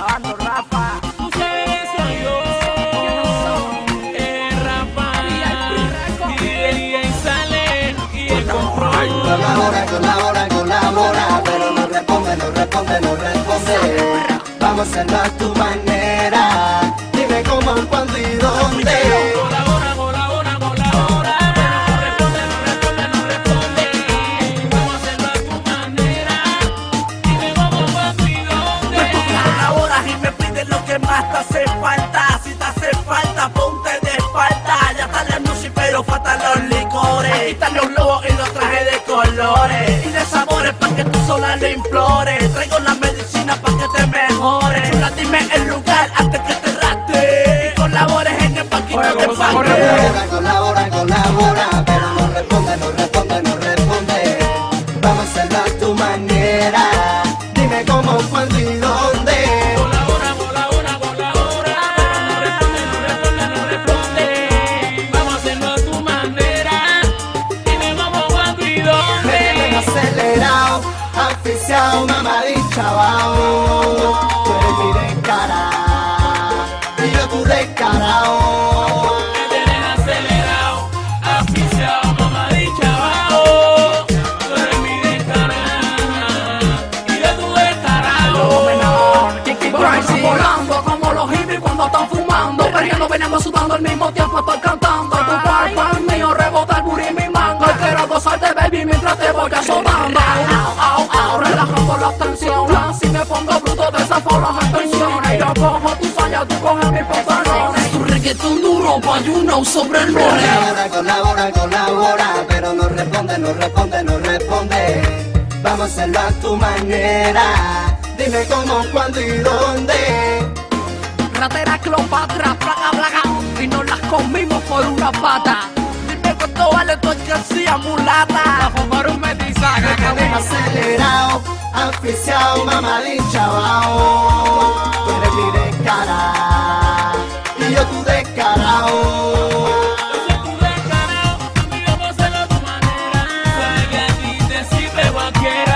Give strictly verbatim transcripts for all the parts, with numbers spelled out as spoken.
grabando Rafa. Ustedes soy yo, eh, Rafa, y ahí sale y el control. Colabora, colabora, colabora, pero no responde, no responde, no responde. Vamos a hacerlo a tu manera. Dime cómo, cuándo y dónde. Colabora, colabora, colabora, pero no responde, no responde, no responde. Vamos a hacerlo a tu manera. Dime cómo, cuándo y dónde. Tú colaboras y me pides lo que más te hace falta. Si te hace falta, ponte de espalda. Ya está la noche, pero faltan los licores. Aquí están los globos y los trajes de colores y de sabores pa' que tú sola le implores. Traigo la medicina pa' que te mejores. Chula, dime el lugar antes que te rate y colabores en el paquito de parte. Colabora, colabora, colabora, pero no responde, no responde, no responde. Vamos a hacerlo a tu manera. Dime cómo, cuándo y dónde. Colabora, colabora, colabora, pero no responde, no responde, no responde. Vamos a hacerlo a tu manera. Dime cómo, cuándo y Me dónde. tienen acelerado, asfixiado, mamadita, bao. Tú eres mi descarado y yo tu descarado. Me tienes acelerado, asfixiado, mamadicha, bao. Tú eres mi descarada y yo tu descarado. Vamos volando como los hippies cuando están fumando. Perreando, venimos sudando al mismo tiempo estoy cantando. Tu cuerpo es mío, rebota el booty en mi manga. Quiero gozarte, baby, mientras te voy azotando. Au, au, au, relajando la tensión. Así me pongo bruto, desafío las extensiones. Yo cojo tu saya, tú coges mis pantalones. Tu reggaetón duro, pa' you know, sobre el mole. Colabora, colabora, colabora, pero no responde, no responde, no responde. Vamos a hacerlo a tu manera. Dime cómo, cuándo y dónde. Ratera, Cleopatra, plaga, plaga, y nos las comimos por una pata. Dime cuánto vale tu alcancía, mulata. Fumar un metizaje, Me tienes acelerado, asfixiado, mamadita, bao. Tú eres mi descarado y yo tu descarado. yo soy tu descarado y vamos a hacerlo a tu manera. Sabe que aquí te sirve cualquiera.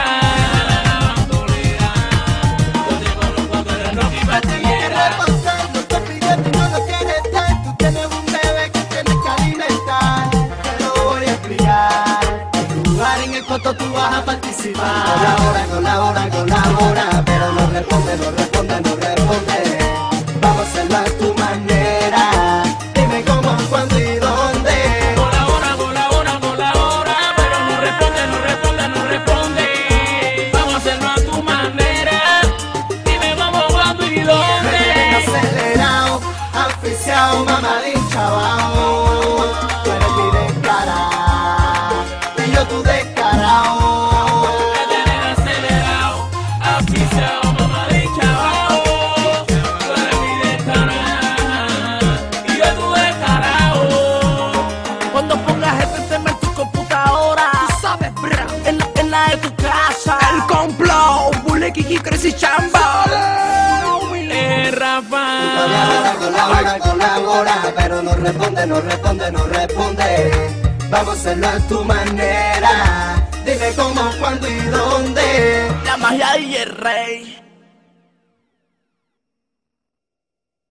Yo te conozco, tú eres Rocky Bastillera. Pasando, estoy pidiendo y no lo quieres dar. Tú tienes un bebé que tienes que alimentar. Te lo voy a explicar. En tu lugar en el coto tú vas a participar. Colabora, colabora, colabora, pero no responde, no responde, no responde. Vamos a hacerlo a tu manera. Dime cómo, cuándo y dónde. Colabora, colabora, colabora, pero no responde, no responde, no responde. Vamos a hacerlo a tu manera. Dime cómo, cuándo y Me tienes dónde. acelerado, asfixiado, mamadita, bao. Tú eres mi descarado y yo tu descarado. Me tienes acelerado, asfixiado, mamadicha, bao. Tú eres mi descarada y yo tu descarado. Cuando pongas este tema en tu computadora, tú sabes, bra, en la, en la de tu casa. El complot, Bully, Kiki, Crazy Chamba. Eh, Rafa. Colabora, colabora, colabora, pero no responde, no responde, no responde. Vamos a hacerlo a tu manera. Dime cómo, cuándo y dónde. La magia y el rey.